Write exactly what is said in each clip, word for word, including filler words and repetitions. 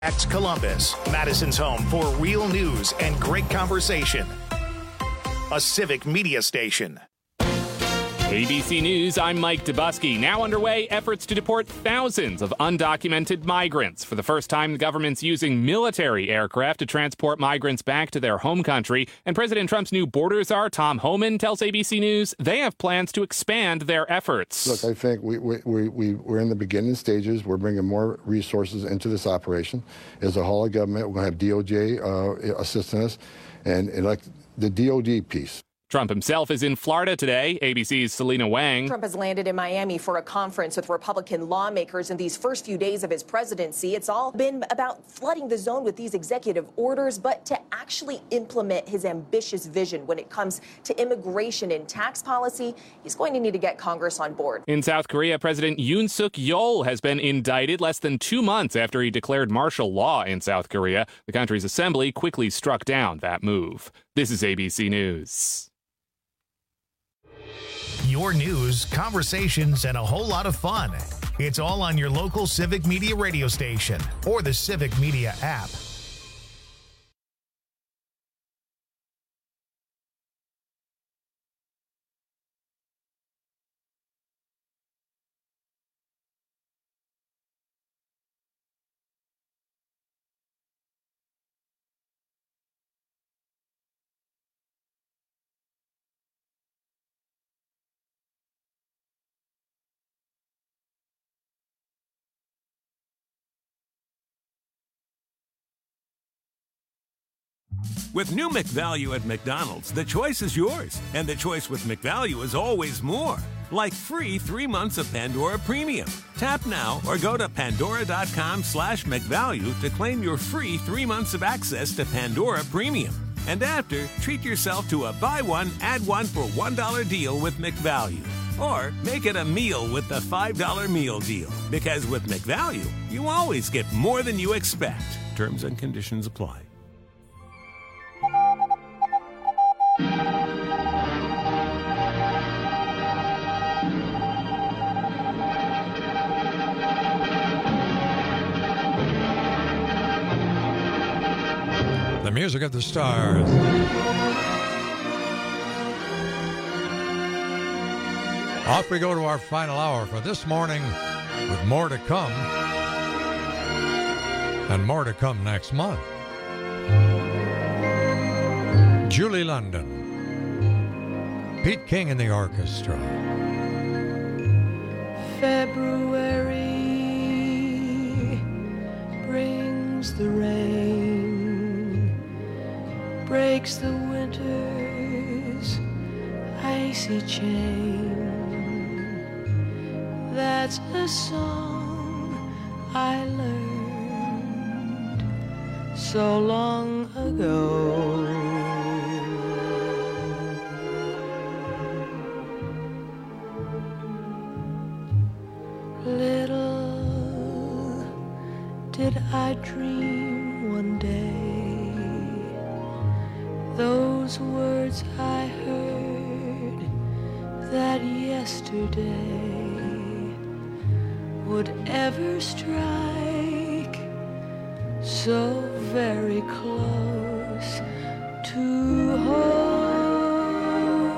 X Columbus, Madison's home for real news and great conversation. A civic media station. A B C News, I'm Mike Dubusky. Now underway, efforts to deport thousands of undocumented migrants. For the first time, the government's using military aircraft to transport migrants back to their home country. And President Trump's new border czar, Tom Homan, tells A B C News they have plans to expand their efforts. Look, I think we, we, we, we, we're in the beginning stages. We're bringing more resources into this operation. As a whole of government, we're going to have D O J uh, assisting us, and, and like the D O D piece. Trump himself is in Florida today. A B C's Selena Wang. Trump has landed in Miami for a conference with Republican lawmakers in these first few days of his presidency. It's all been about flooding the zone with these executive orders, but to actually implement his ambitious vision when it comes to immigration and tax policy, he's going to need to get Congress on board. In South Korea, President Yoon Suk Yeol has been indicted less than two months after he declared martial law in South Korea. The country's assembly quickly struck down that move. This is A B C News. Your news, conversations, and a whole lot of fun. It's all on your local Civic Media radio station or the Civic Media app. With new McValue at McDonald's, the choice is yours. And the choice with McValue is always more. Like free three months of Pandora Premium. Tap now or go to Pandora.com slash McValue to claim your free three months of access to Pandora Premium. And after, treat yourself to a buy one, add one for one dollar deal with McValue. Or make it a meal with the five dollar meal deal. Because with McValue, you always get more than you expect. Terms and conditions apply. The music of the stars. Off we go to our final hour for this morning, with more to come, and more to come next month. Julie London, Pete King in the orchestra. February brings the rain, breaks the winter's icy chain. That's a song I learned so long ago. Little did I dream one day those words I heard that yesterday would ever strike so very close to home.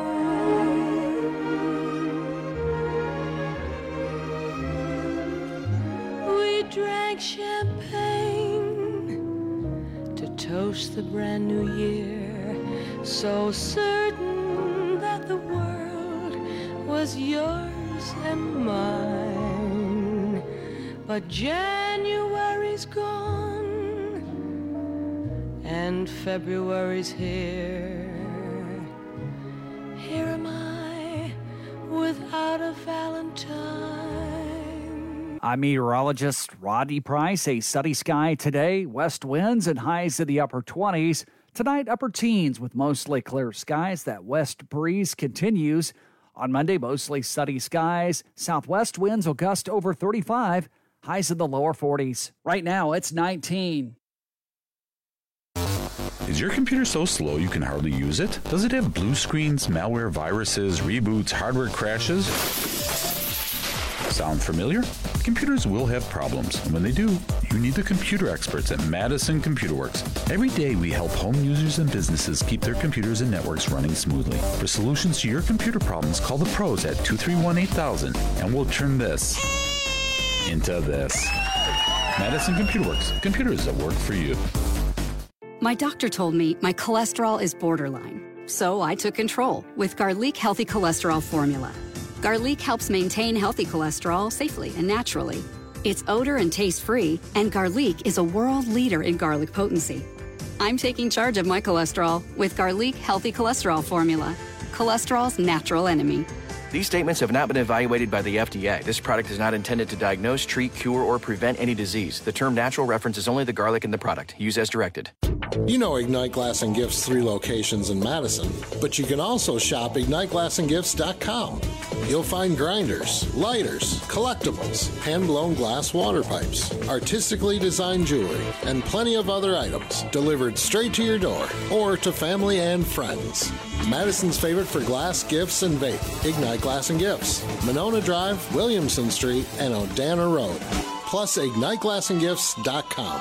We drank champagne to toast the brand new year, so certain that the world was yours and mine. But January's gone and February's here. Here am I without a Valentine. I'm meteorologist Rodney Price. A sunny sky today, west winds and highs in the upper twenties. Tonight, upper teens with mostly clear skies. That west breeze continues. On Monday, mostly sunny skies. Southwest winds will gust over thirty-five. Highs in the lower forties. Right now, it's nineteen. Is your computer so slow you can hardly use it? Does it have blue screens, malware, viruses, reboots, hardware crashes? Sound familiar? computers will have problems, and when they do, you need the computer experts at Madison Computer Works. Every day we help home users and businesses keep their computers and networks running smoothly. For solutions to your computer problems, call the pros at two three one, eight thousand, and we'll turn this into this. Madison Computer Works. Computers that work for you. My doctor told me my cholesterol is borderline, so I took control with Garlic Healthy Cholesterol Formula. Garlic helps maintain healthy cholesterol safely and naturally. It's odor and taste-free, and Garlic is a world leader in garlic potency. I'm taking charge of my cholesterol with Garlic Healthy Cholesterol Formula, cholesterol's natural enemy. These statements have not been evaluated by the F D A. This product is not intended to diagnose, treat, cure, or prevent any disease. The term natural references only the garlic in the product. Use as directed. You know Ignite Glass and Gifts' three locations in Madison, but you can also shop ignite glass and gifts dot com. You'll find grinders, lighters, collectibles, hand-blown glass water pipes, artistically designed jewelry, and plenty of other items delivered straight to your door or to family and friends. Madison's favorite for glass, gifts, and vape, Ignite Glass and Gifts, Monona Drive, Williamson Street, and Odana Road. Plus, ignite glass and gifts dot com.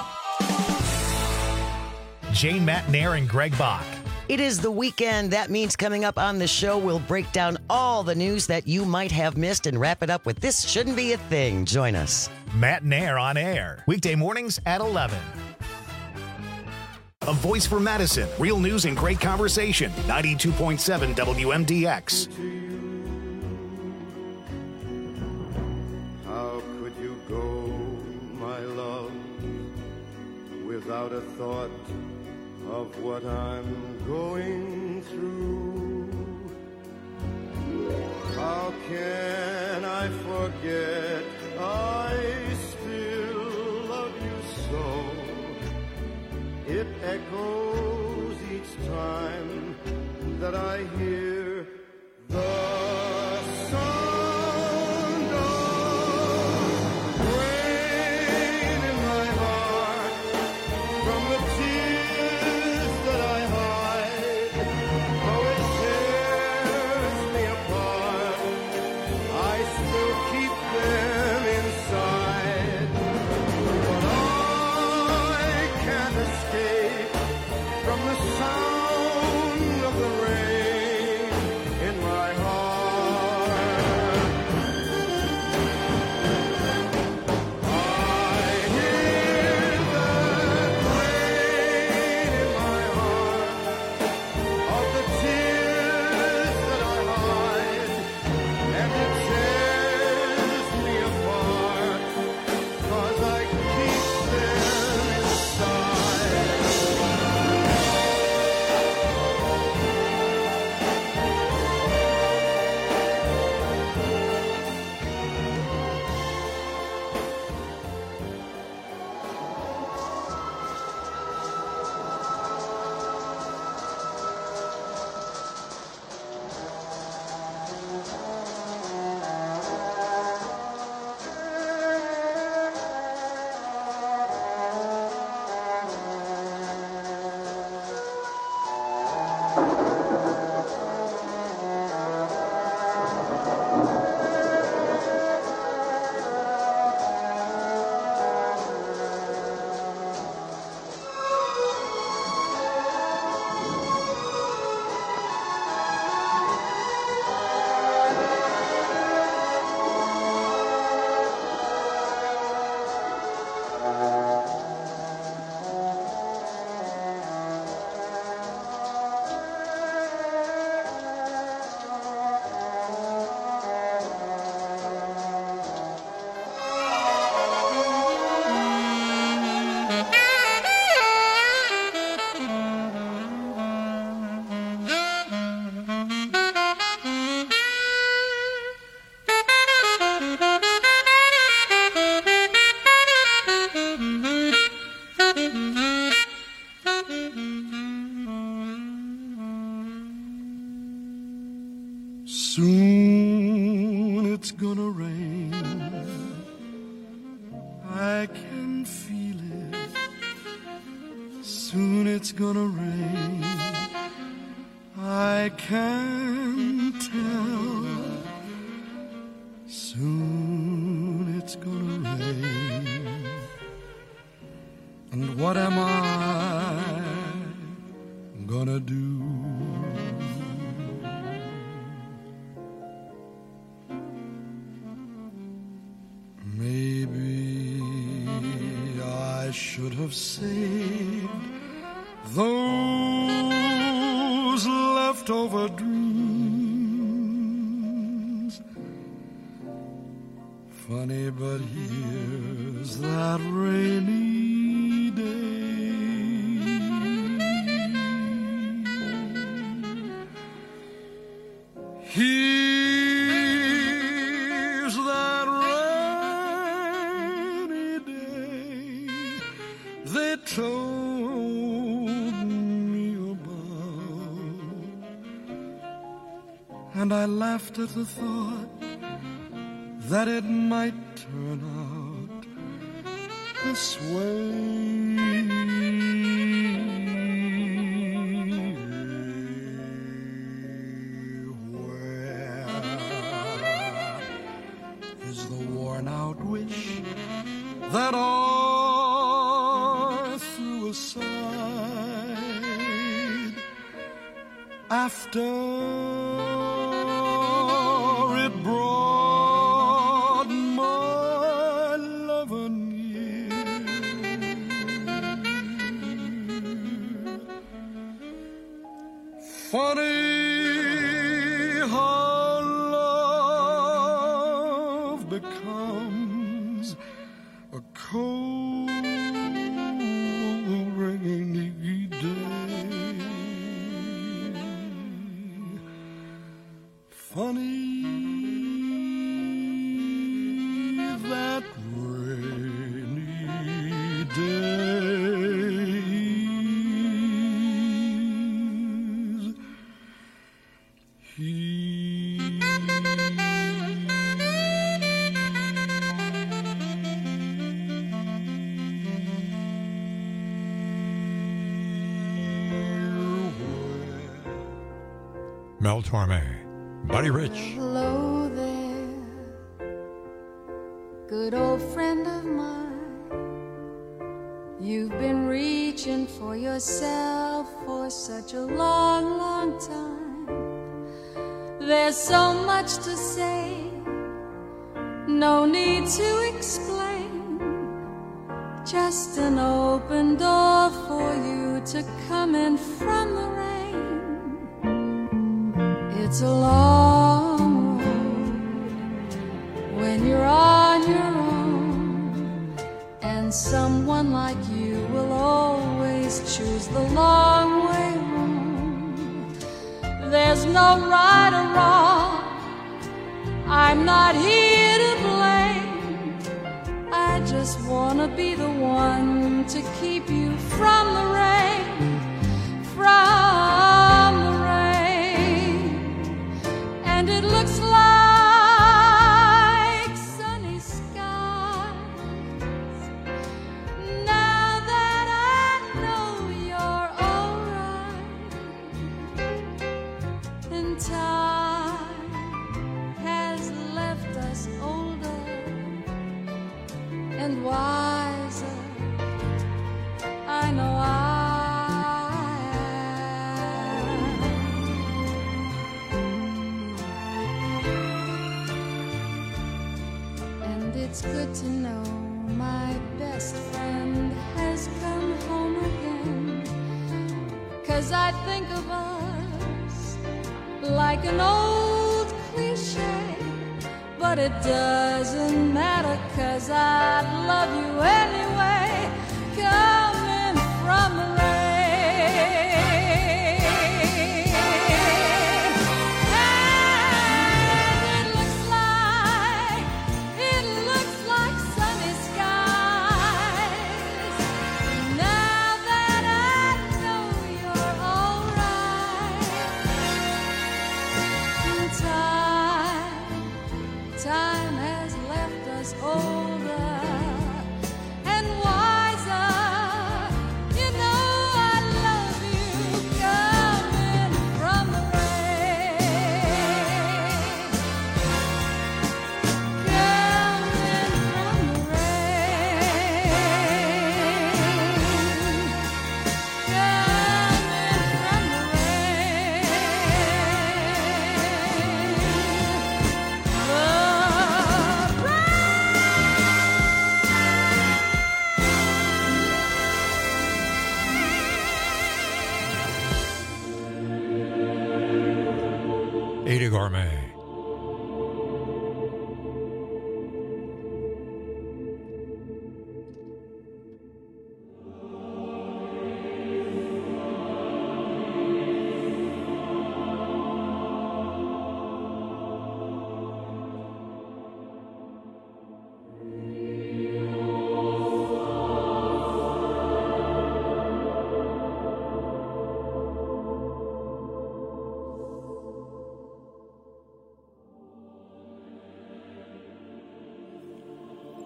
Jane Matnair and Greg Bach. It is the weekend. That means coming up on the show, we'll break down all the news that you might have missed and wrap it up with This Shouldn't Be a Thing. Join us. Matnair on air. Weekday mornings at eleven. A voice for Madison. Real news and great conversation. ninety-two point seven W M D X. How could you go, my love, without a thought of what I'm going through? How can I forget I still love you so? It echoes each time that I hear the sound of rain in my heart from the tears that I hide. Though it tears me apart, I still keep them inside. But I can't escape from the sound of the rain in my heart. I hear that rain in my heart of the tears that I hide, and it tears me apart, 'cause I keep them inside. Soon it's gonna rain. I can feel it. Soon it's gonna rain. I can tell. Soon it's gonna rain. And what am I gonna do? Maybe I should have saved those leftover dreams. Funny, but here's that rainy day. Here's that rainy day they told me about, and I laughed at the thought that it might turn out this way. Where is the worn out wish that I threw aside after it brought my lover near? Funny how love becomes a cold rainy day. Funny that rainy days. He Mel Torme, Buddy Rich. Hello there, good old friend of mine. You've been reaching for yourself for such a long, long time. There's so much to say, no need to explain. Just an open door for you to come in from the rain. It's a long road when you're on your own, and someone like you will always choose the long way home. There's no right or wrong, I'm not here to blame. I just wanna be the one to keep you from the rain, from the rain. And it looks like sunny skies now that I know you're alright. And time has left us older and wiser. I know I It's good to know my best friend has come home again. 'Cause I think of us like an old cliche, but it doesn't matter 'cause I love you anyway. Coming from the rain. Older and wiser.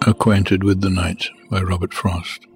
Acquainted with the Night by Robert Frost.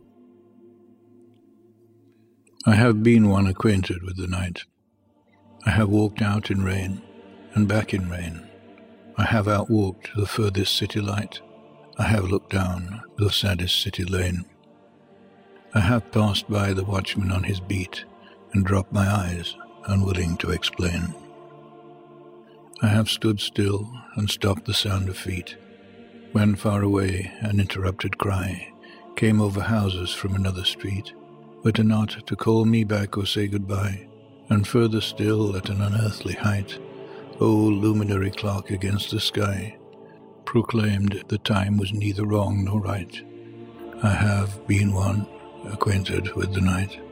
I have been one acquainted with the night. I have walked out in rain and back in rain. I have outwalked the furthest city light. I have looked down the saddest city lane. I have passed by the watchman on his beat and dropped my eyes, unwilling to explain. I have stood still and stopped the sound of feet, when far away an interrupted cry came over houses from another street, whether not to call me back or say goodbye, and further still at an unearthly height, O luminary clock against the sky, proclaimed the time was neither wrong nor right. I have been one acquainted with the night.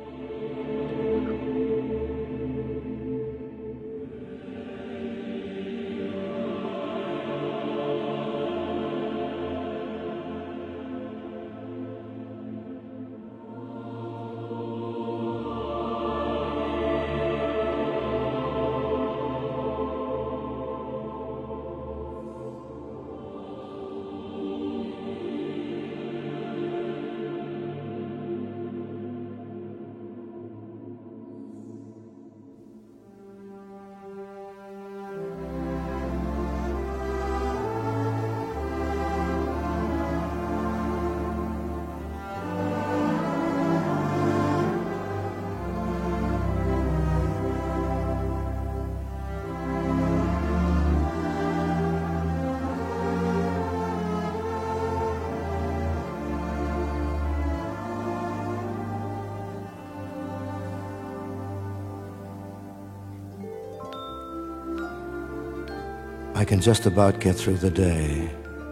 I can just about get through the day,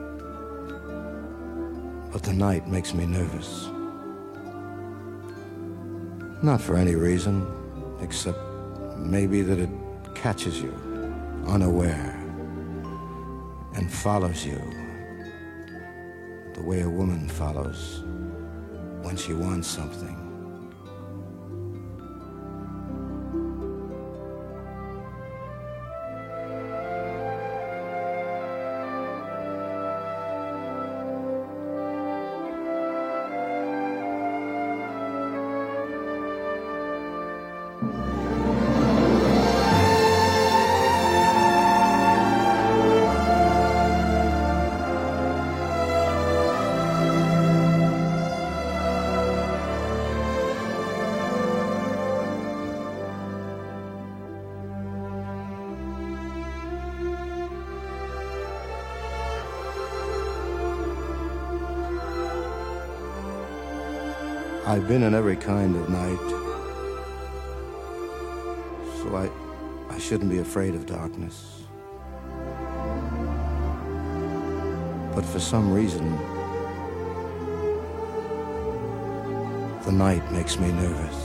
but the night makes me nervous. Not for any reason, except maybe that it catches you unaware and follows you the way a woman follows when she wants something. I've been in every kind of night, so I, I shouldn't be afraid of darkness. But for some reason, the night makes me nervous.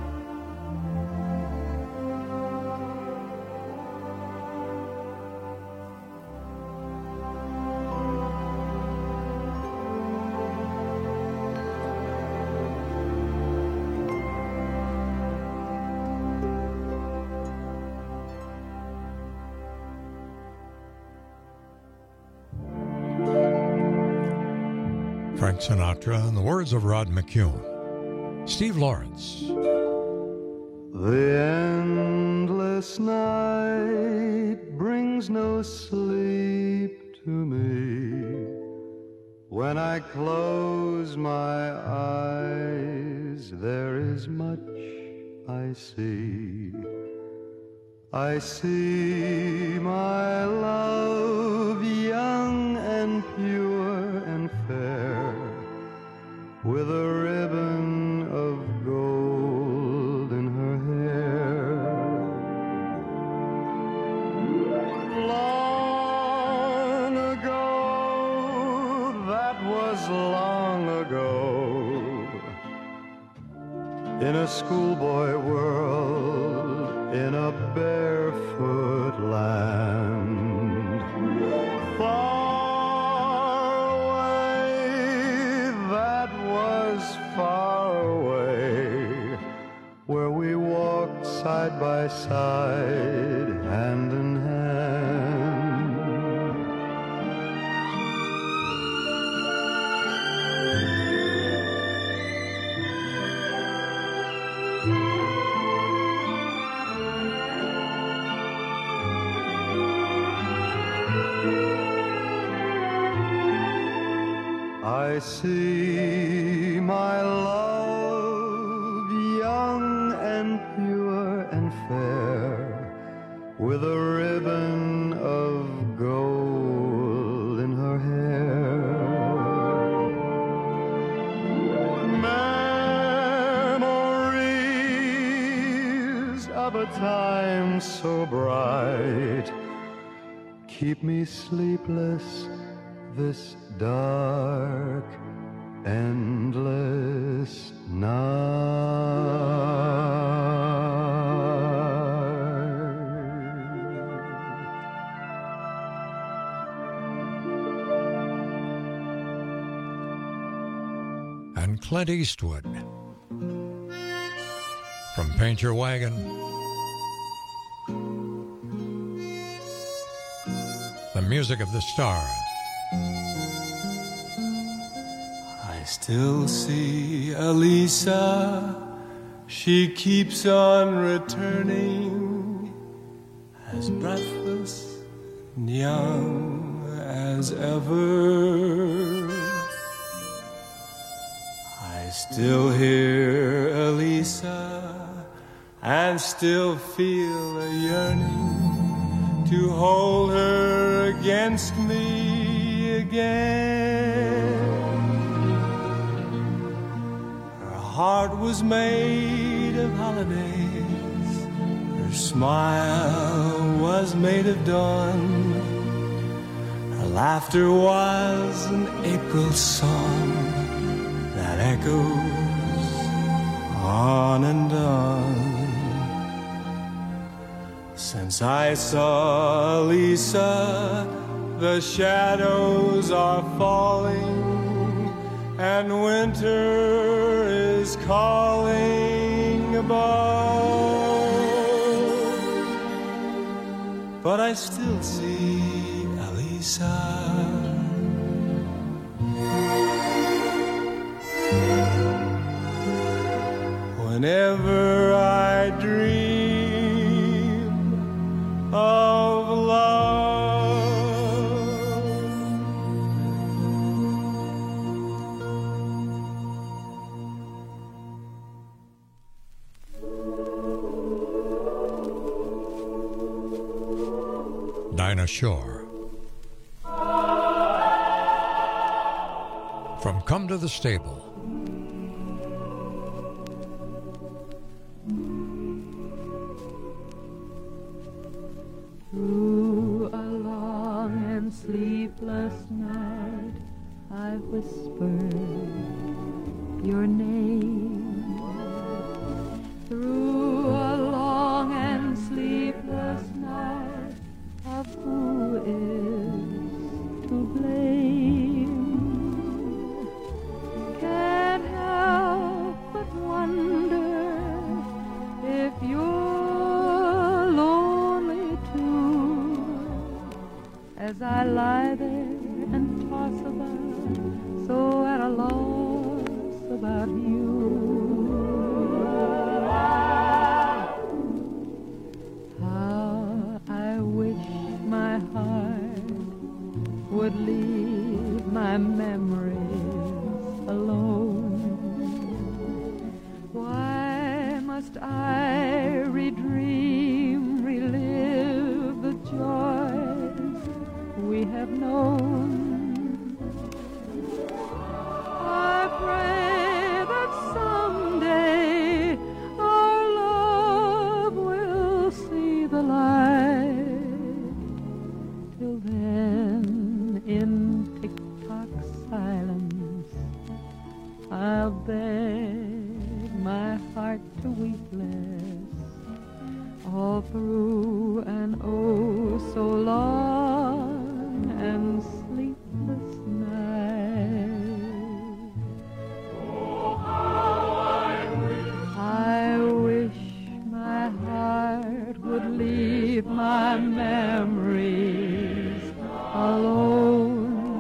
Frank Sinatra and the words of Rod McCune. Steve Lawrence. The endless night brings no sleep to me. When I close my eyes, there is much I see. I see my love, young and pure and fair, with a ribbon of gold in her hair. Long ago, that was long ago, in a schoolboy world, in a barefoot land. Far away, that was far away, where we walked side by side, hand in hand. see my love, young and pure and fair, with a ribbon of gold in her hair. Memories of a time so bright keep me sleepless this dark, endless night. And Clint Eastwood from Paint Your Wagon. The music of the stars. I still see Elisa. She keeps on returning, as breathless and young as ever. I still hear Elisa and still feel a yearning to hold her against me again. Her heart was made of holidays, her smile was made of dawn, her laughter was an April song that echoes on and on. Since I saw Lisa, the shadows are falling, and winter is calling above. But I still see Elisa. Whenever I dream of love. Dinah Shore from Come to the Stable. Through a long and sleepless night, I whispered your name. Through a long and sleepless night, of who is to blame. Can't help but wonder if you're lonely too, as I lie there and toss about, so at a loss about you. How I wish my heart would leave my memories alone. Why must I redream, relive the joys we have known? I pray that someday our love will see the light. Till then, in tick-tock silence, I'll beg my heart to weep less all through an oh so long and sleepless night. Oh, how I wish I wish my heart would leave my memories alone.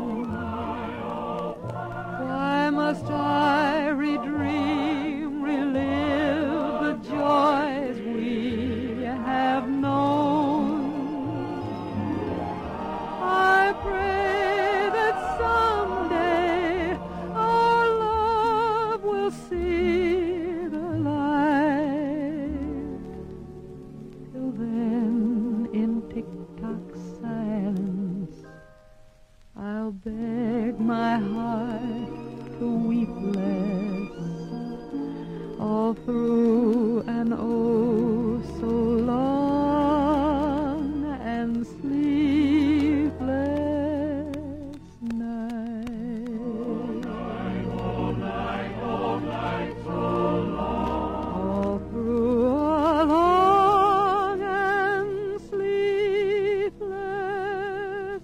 Why must I redream, relive the joys we have known? all through an oh so long and sleepless night. All night, all night, so long. All through a long and sleepless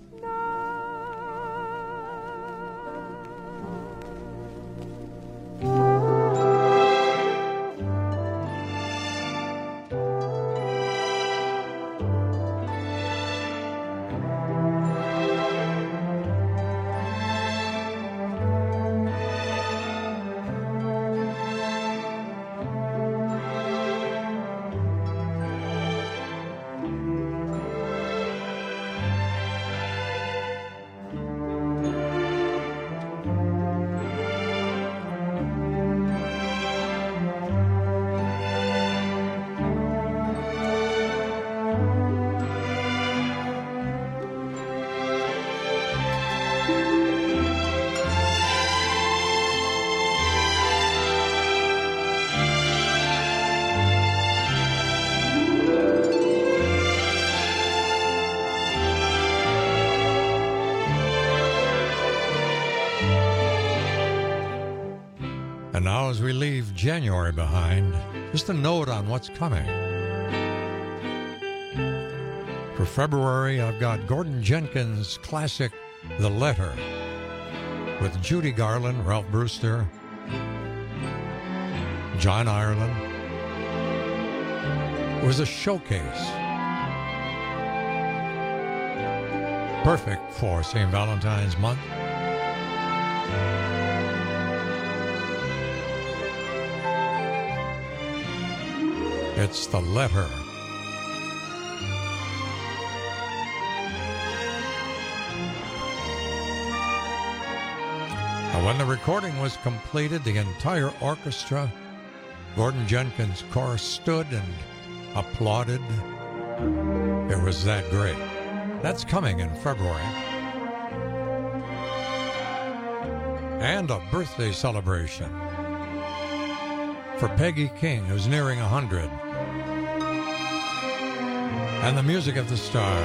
And now, as we leave January behind, just a note on what's coming. For February, I've got Gordon Jenkins' classic, The Letter, with Judy Garland, Ralph Brewster, John Ireland. It was a showcase. Perfect for Saint Valentine's month. It's The Letter. And when the recording was completed, the entire orchestra, Gordon Jenkins' chorus, stood and applauded. It was that great. That's coming in February. And a birthday celebration for Peggy King, who's nearing one hundred. And the music of the stars.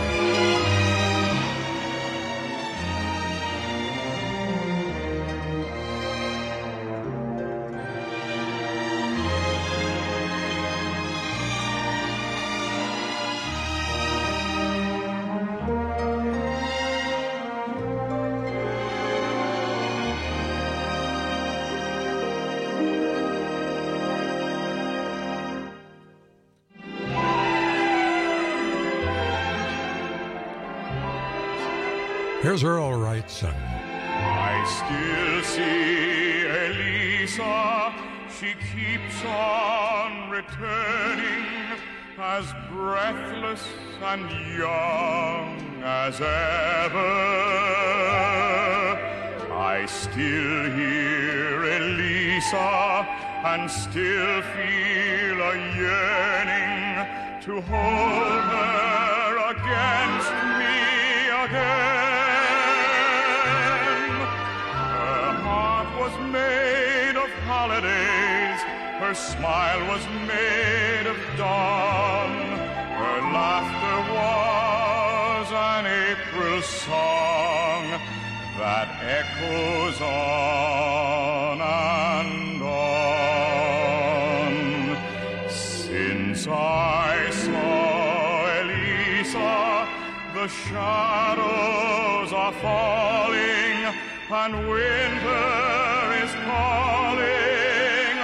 Here's Earl Wrightson. I still see Elisa. She keeps on returning, as breathless and young as ever. I still hear Elisa and still feel a yearning to hold her against me again. Was made of holidays, her smile was made of dawn, her laughter was an April song that echoes on and on. Since I saw Elisa, the shadows are falling and winter is calling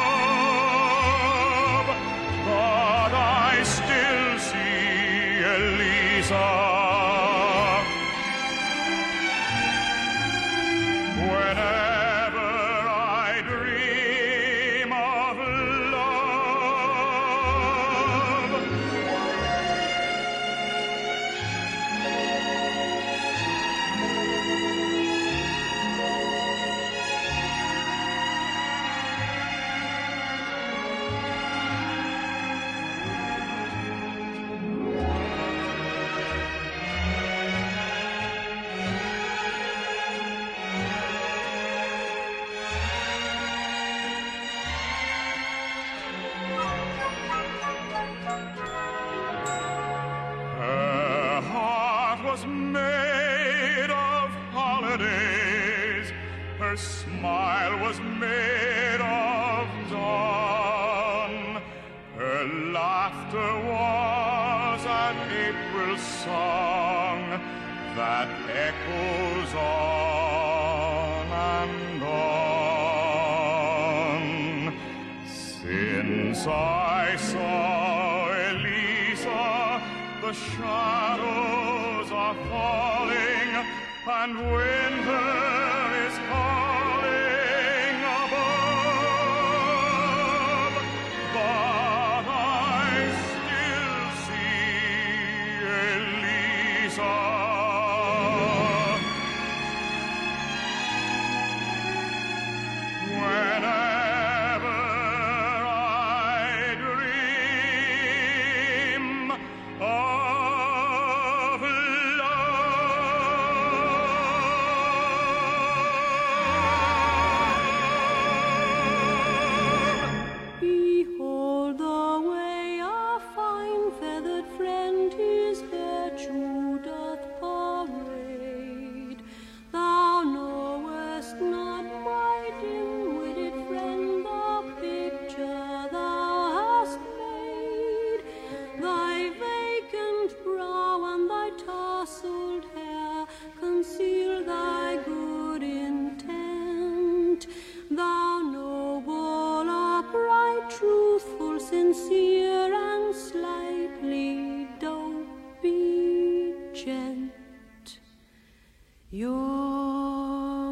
above, but I still see Elisa. Whenever I dream of love, a song that echoes on and on. Since I saw Elisa, the shadows are falling, and winter is calling above. But I still see Elisa. Whenever I dream of Behold the way our fine feathered friend his virtue doth parade. Thou knowest not, my dim-witted friend, the picture thou hast made. Thy vacant brow and thy tousled hair conceal thy good intent. Thou noble, upright, truthful, sincere, and slightly dopey gent. You're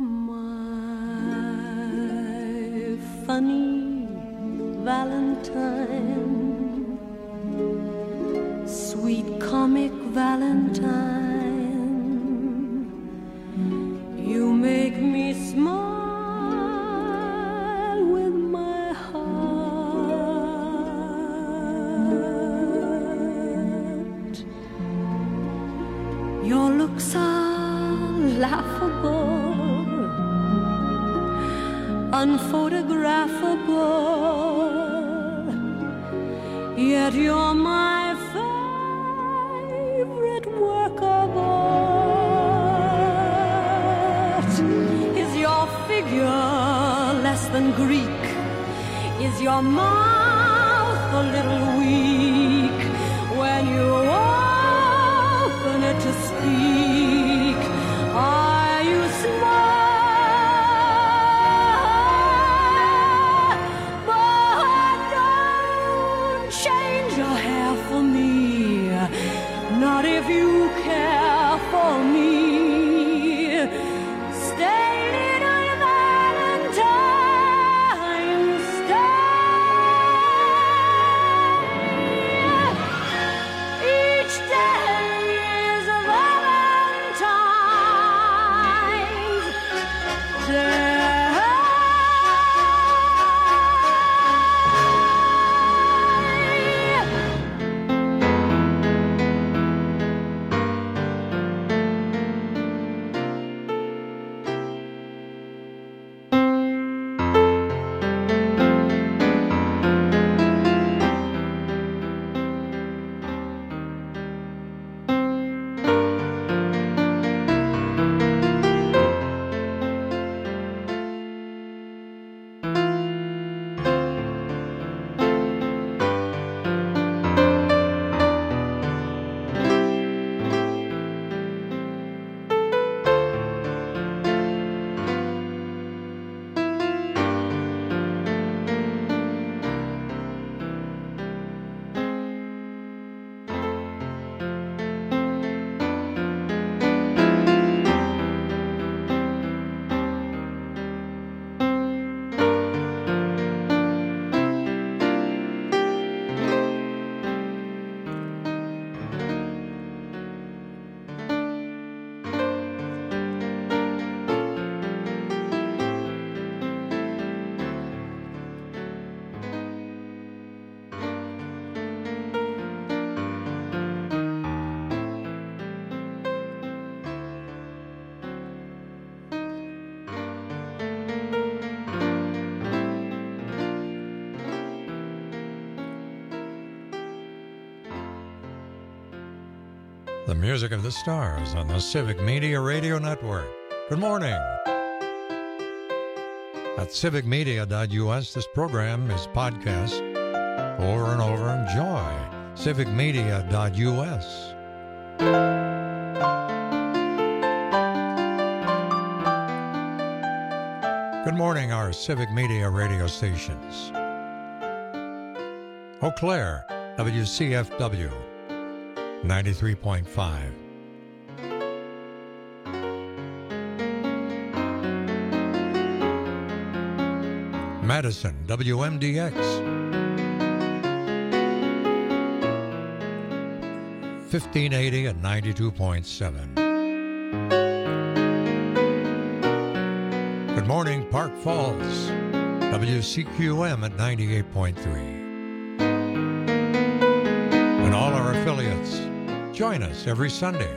my funny Valentine, sweet comic Valentine. You make me smile with my heart. Your looks are laughable, unphotographable, yet you're my favorite work of art. Is your figure less than Greek? Is your mouth a little weak when you open it to speak? Are you smart? But don't change your hair for me, not if you care for me. Stay, little Valentine, stay. Each day is a Valentine's Day. The music of the stars on the Civic Media Radio Network. Good morning. At civic media dot U S, this program is podcast over and over. Enjoy civic media dot U S. Good morning, our Civic Media radio stations. Eau Claire, W C F W, ninety-three point five. Madison, W M D X, fifteen eighty at ninety-two point seven. Good morning, Park Falls, W C Q M at ninety-eight point three. And all our affiliates, join us every Sunday.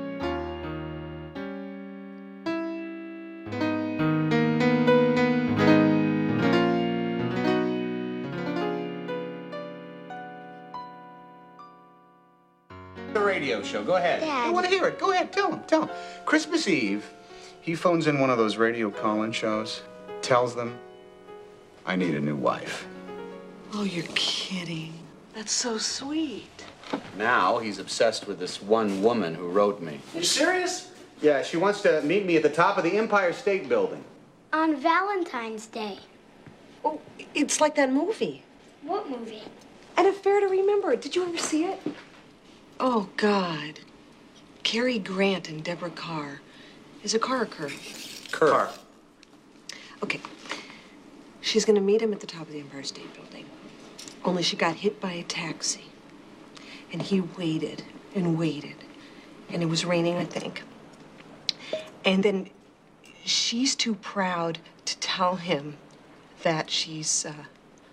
The radio show. Go ahead. Dad. I want to hear it. Go ahead. Tell him. Tell him. Christmas Eve, he phones in one of those radio call-in shows, tells them, I need a new wife. Oh, you're kidding. That's so sweet. Now he's obsessed with this one woman who wrote me. You serious? Yeah, she wants to meet me at the top of the Empire State Building. On Valentine's Day. Oh, it's like that movie. What movie? An Affair to Remember. Did you ever see it? Oh, God. Cary Grant and Deborah Carr. Is it Carr or Kerr? Kerr. Carr. Okay. She's gonna meet him at the top of the Empire State Building. Only she got hit by a taxi. And he waited and waited. And it was raining, I think. And then she's too proud to tell him that she's, uh,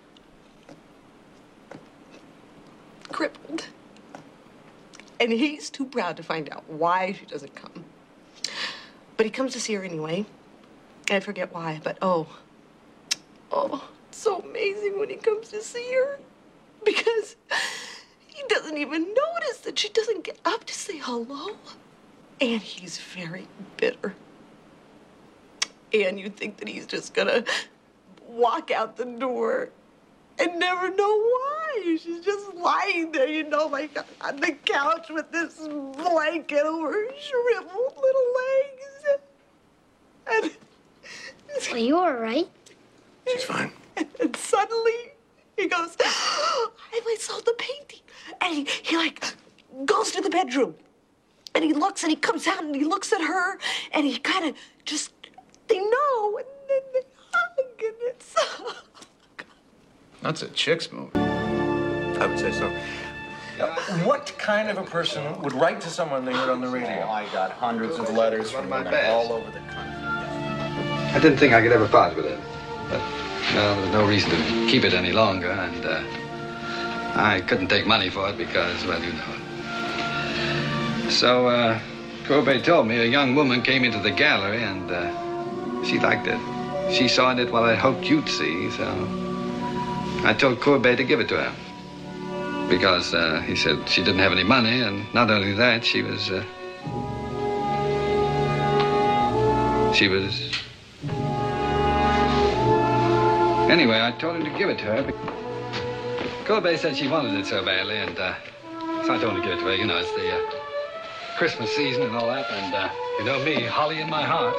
crippled. And he's too proud to find out why she doesn't come. But he comes to see her anyway. I forget why, but oh, oh, it's so amazing when he comes to see her. Because he doesn't even notice that she doesn't get up to say hello. And he's very bitter. And you think that he's just gonna walk out the door and never know why. She's just lying there, you know, like on the couch with this blanket over her shriveled little legs. And Are you all right? She's fine. And suddenly he goes, I saw the painting. And he, he like goes to the bedroom. And he looks and he comes out and he looks at her and he kind of just, they know, and then they hug and it's, That's a chick's move. I would say so. Now, what kind of a person would write to someone they heard on the radio? Oh, I got hundreds of letters from women all over the country. I didn't think I could ever part with it, but well, there was no reason to keep it any longer, and uh, I couldn't take money for it because, well, you know. So, uh, Kobe told me a young woman came into the gallery, and uh, she liked it. She saw in it what I hoped you'd see, so I told Kobe to give it to her. Because uh, he said she didn't have any money, and not only that, she was, uh, she was... Anyway, I told him to give it to her. Kobe said she wanted it so badly, and uh, so I told him to give it to her. You know, it's the uh, Christmas season and all that, and uh, you know me, holly in my heart.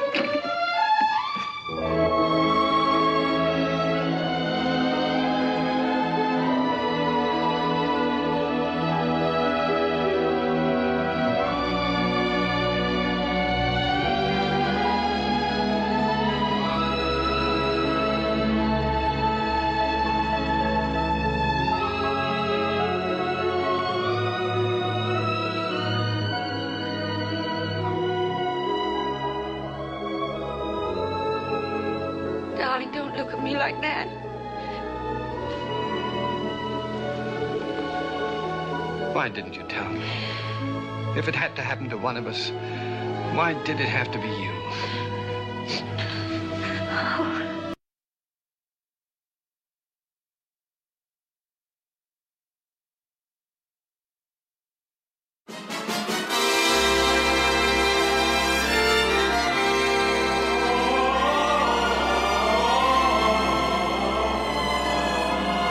Darling, don't look at me like that. Why didn't you tell me? If it had to happen to one of us, why did it have to be you?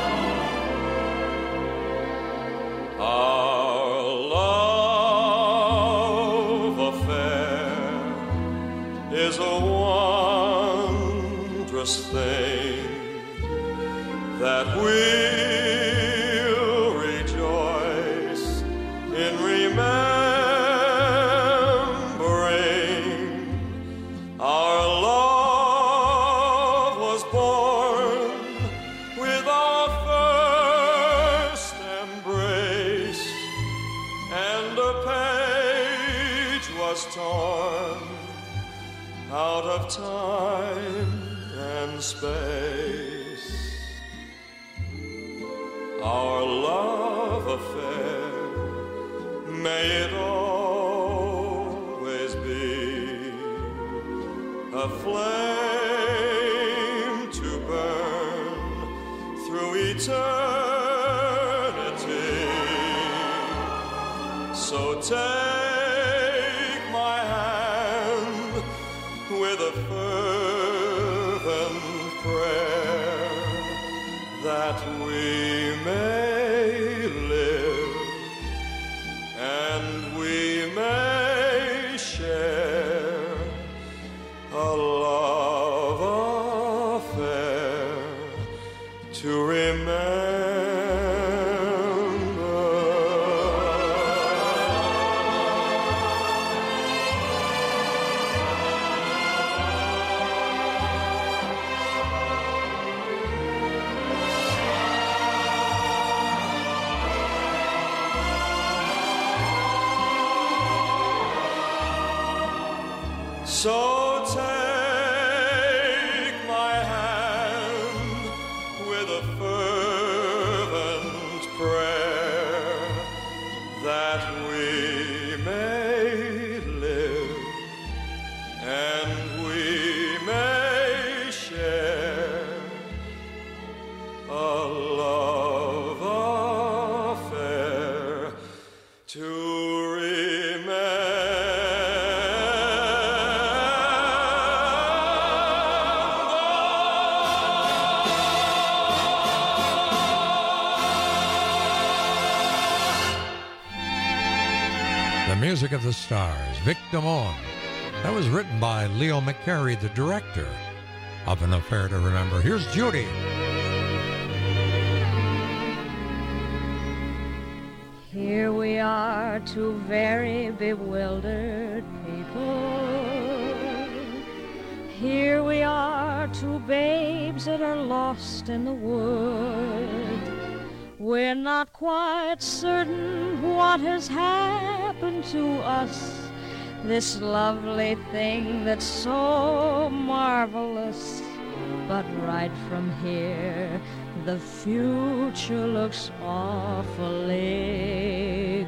Our love was torn out of time and space. Our love affair, may it always be a flame to burn through eternity. So take my hand with a fervent prayer that we may live and we may share a love affair to remember. So take my hand with a fervent prayer that we may live and we may share a love affair to Music of the Stars, Victim On. That was written by Leo McCarey, the director of An Affair to Remember. Here's Judy. Here we are, two very bewildered people. Here we are, two babes that are lost in the wood. We're not quite certain what has happened to us, this lovely thing that's so marvelous. But right from here, the future looks awfully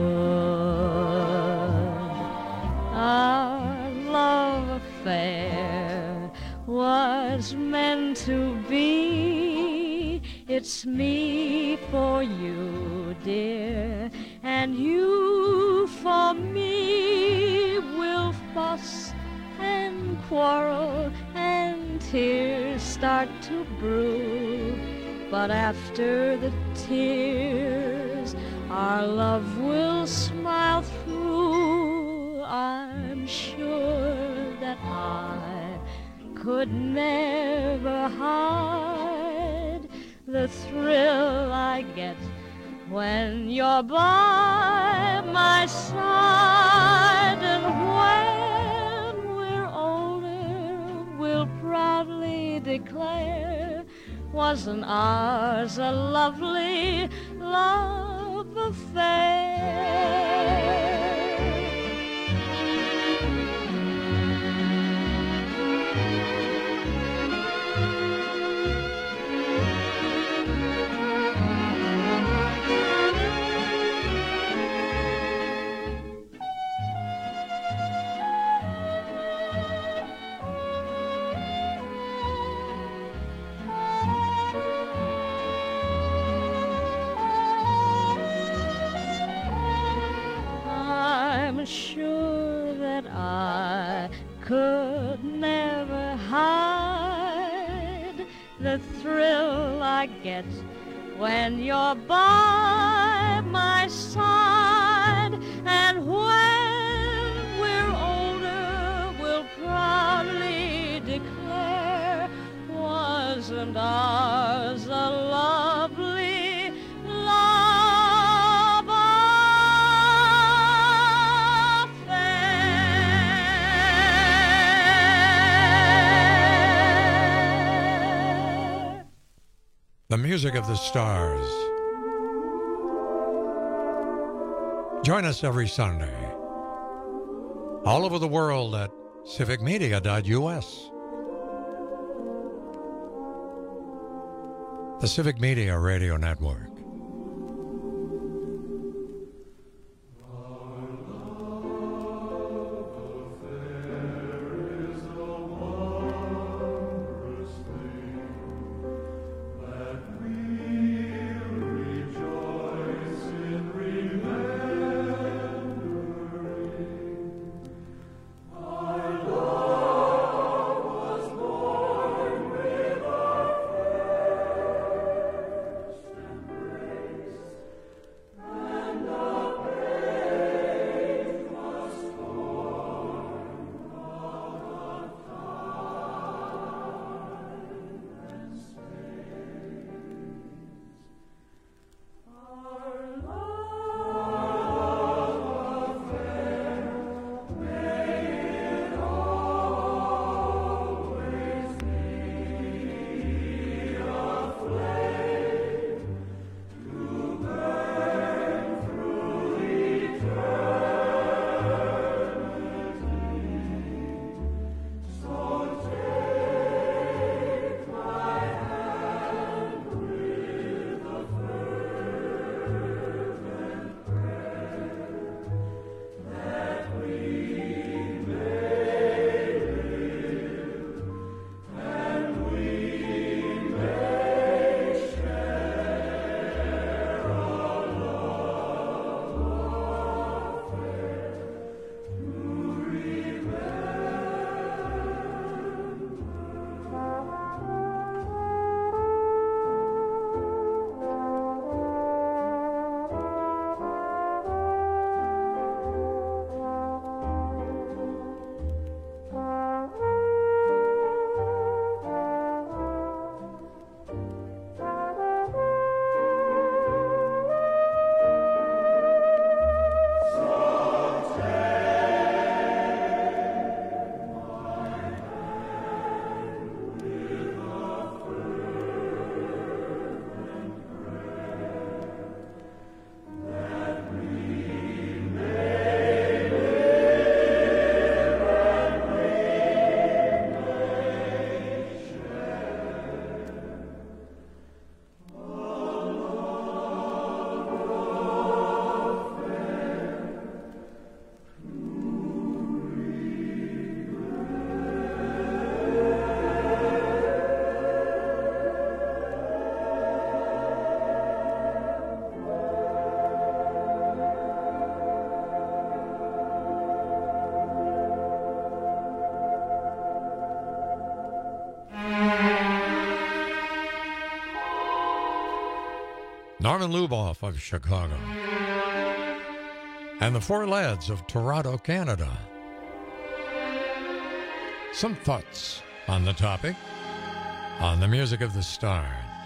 good. Our love affair was meant to be. It's me for you, dear, and you for me. We'll fuss and quarrel and tears start to brew, but after the tears our love will smile through. I'm sure that I could never hide the thrill I get when you're by my side. And when we're older, we'll proudly declare, wasn't ours a lovely love affair? I'm sure that I could never hide the thrill I get when you're by my side. And when we're older, we'll proudly declare, wasn't ours a lovely love affair? The Music of the Stars. Join us every Sunday all over the world at civic media dot U S. The Civic Media Radio Network. Norman Luboff of Chicago, and the Four Lads of Toronto, Canada. Some thoughts on the topic, on the music of the stars.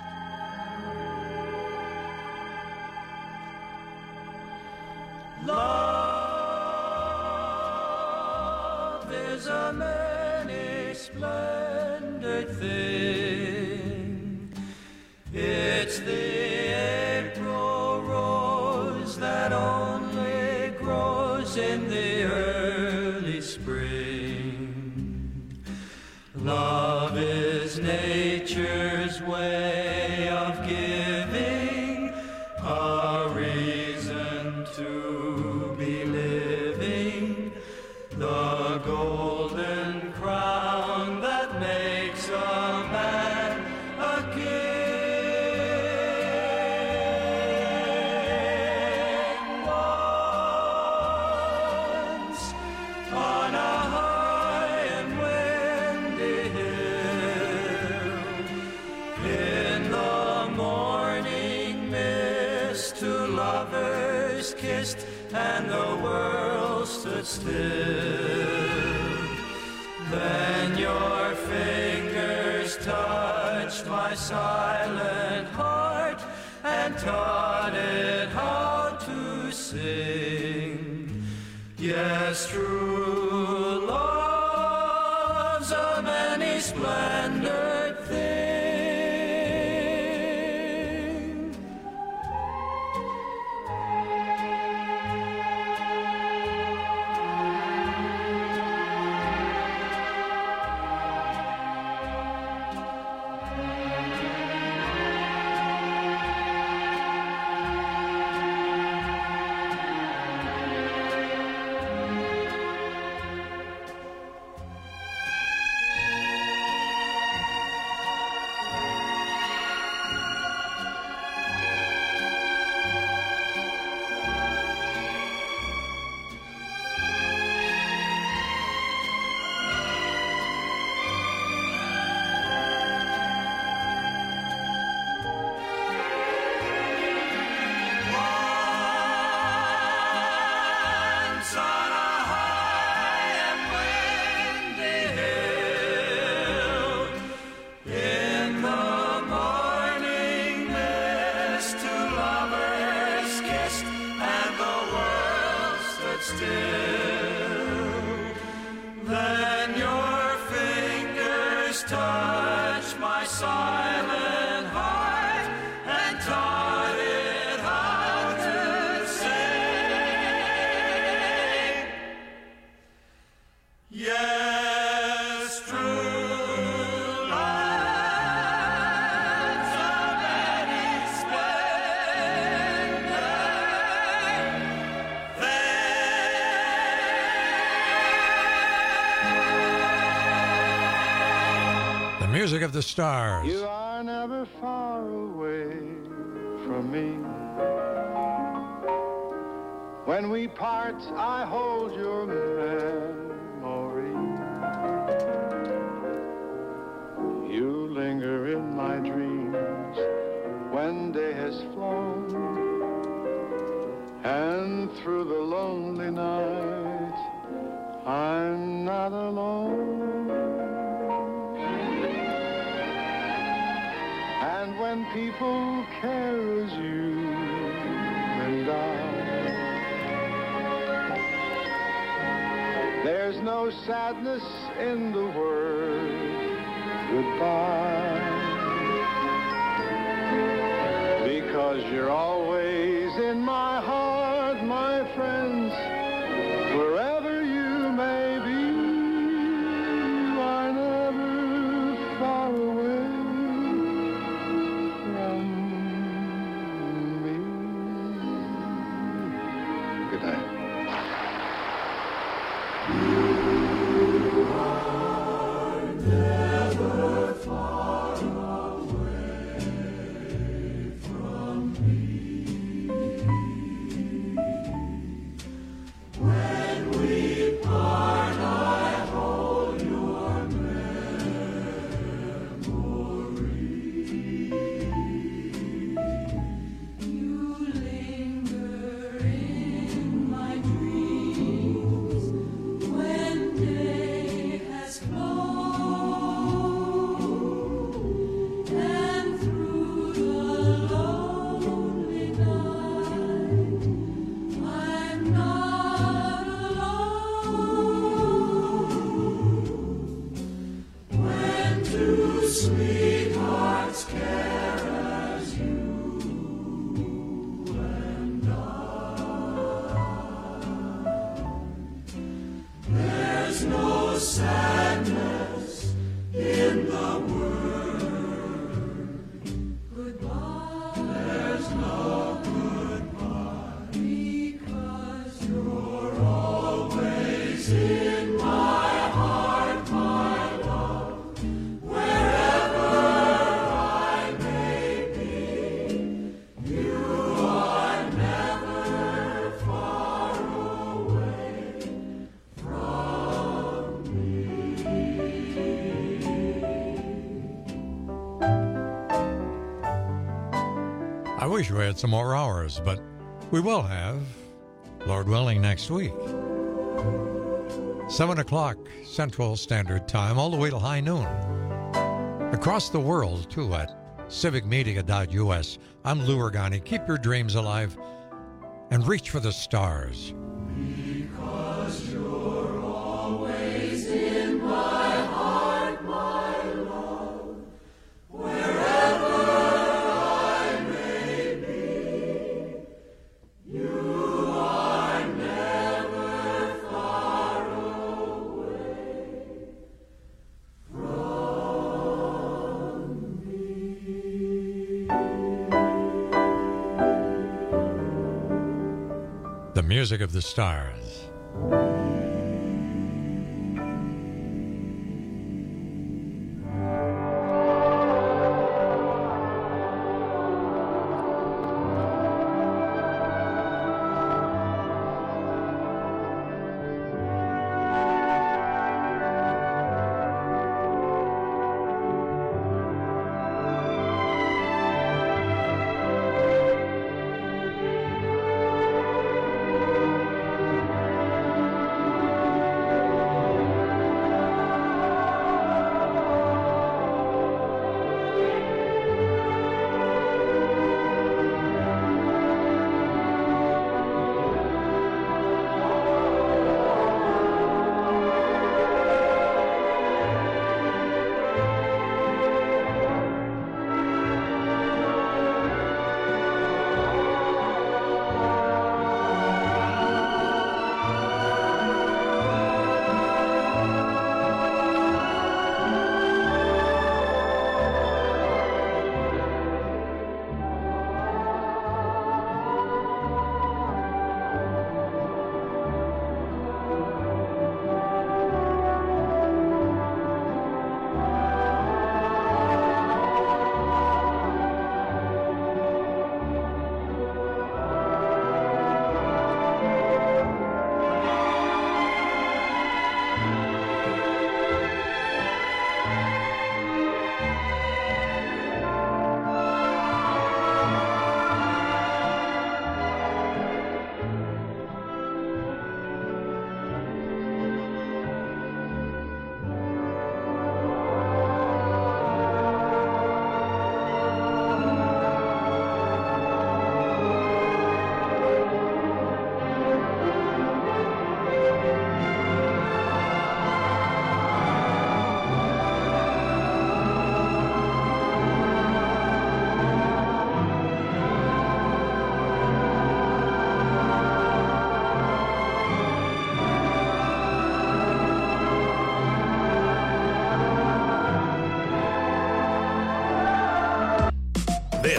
Love is a many splendid thing. It's the April rose that only grows in the early spring. Love is nature's way of giving a reason to be living, the golden crown that makes a man a king. Once on a high and windy hill, in the morning mist, two lovers kissed and the world stood still. Then your fingers touched my silent heart and taught it how to sing. Yes, true love's a many splendid thing. still. Then your fingers touch my silent heart and taught it how to sing. Yes, true love's a many splendor The music of the stars. You are never far away from me. When we part, I hold your memory. You linger in my dreams when day has flown, and through the lonely night, I'm not alone. And when people care as you and I, there's no sadness in the word goodbye, because you're always in my heart, my friends, wherever you may be. You are never far away from me. Good night. never far away from me. When we part, I hold your memory. You linger in my dreams when day has flown, and through the lonely night, I'm not alone. When two sweethearts care as you and I, there's no sadness in the word goodbye. There's no goodbye, because you're always in my heart, my love. Wherever I may be, you are never far away from me. I wish we had some more hours, but we will have, Lord willing, next week. seven o'clock Central Standard Time, all the way till high noon. Across the world, too, at civic media dot U S. I'm Lou Organi. Keep your dreams alive and reach for the stars. Because you're always in my heart, my love. Wherever I may be, you are never far away from me. The music of the stars.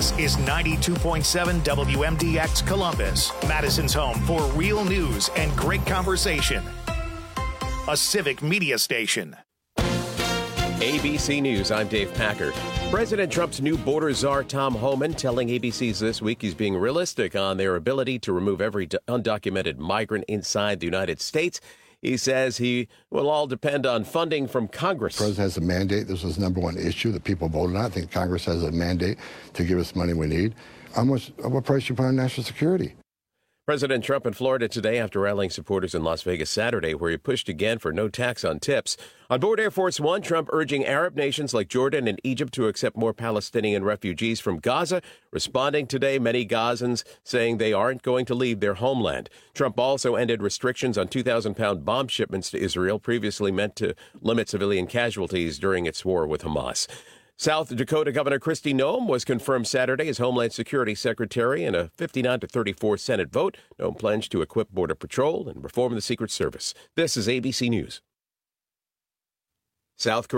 This is ninety-two point seven W M D X Columbus, Madison's home for real news and great conversation. A civic media station. A B C News, I'm Dave Packer. President Trump's new border czar, Tom Homan, telling A B C's This Week he's being realistic on their ability to remove every undocumented migrant inside the United States. He says he will all depend on funding from Congress. The president has a mandate. This was the number one issue that people voted on. I think Congress has a mandate to give us money we need. How much, what price you put on national security? President Trump in Florida today after rallying supporters in Las Vegas Saturday, where he pushed again for no tax on tips. On board Air Force One, Trump urging Arab nations like Jordan and Egypt to accept more Palestinian refugees from Gaza. Responding today, many Gazans saying they aren't going to leave their homeland. Trump also ended restrictions on two thousand pound bomb shipments to Israel, previously meant to limit civilian casualties during its war with Hamas. South Dakota Governor Kristi Noem was confirmed Saturday as Homeland Security Secretary in a fifty-nine to thirty-four Senate vote. Noem pledged to equip Border Patrol and reform the Secret Service. This is A B C News. South Korea